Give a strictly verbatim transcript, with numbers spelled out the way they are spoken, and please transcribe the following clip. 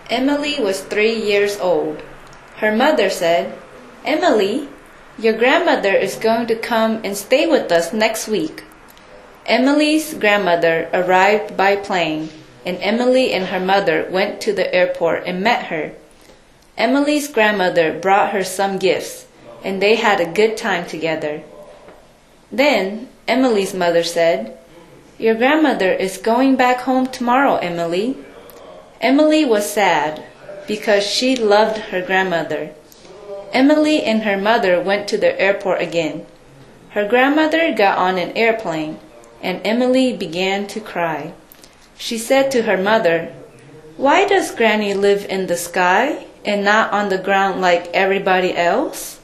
Emily was three years old. Her mother said, "Emily, your grandmother is going to come and stay with us next week." Emily's grandmother arrived by plane, and Emily and her mother went to the airport and met her. Emily's grandmother brought her some gifts, and they had a good time together. Then Emily's mother said, "Your grandmother is going back home tomorrow, Emily." Emily was sad because she loved her grandmother. Emily and her mother went to the airport again. Her grandmother got on an airplane, and Emily began to cry. She said to her mother, "Why does Granny live in the sky and not on the ground like everybody else?"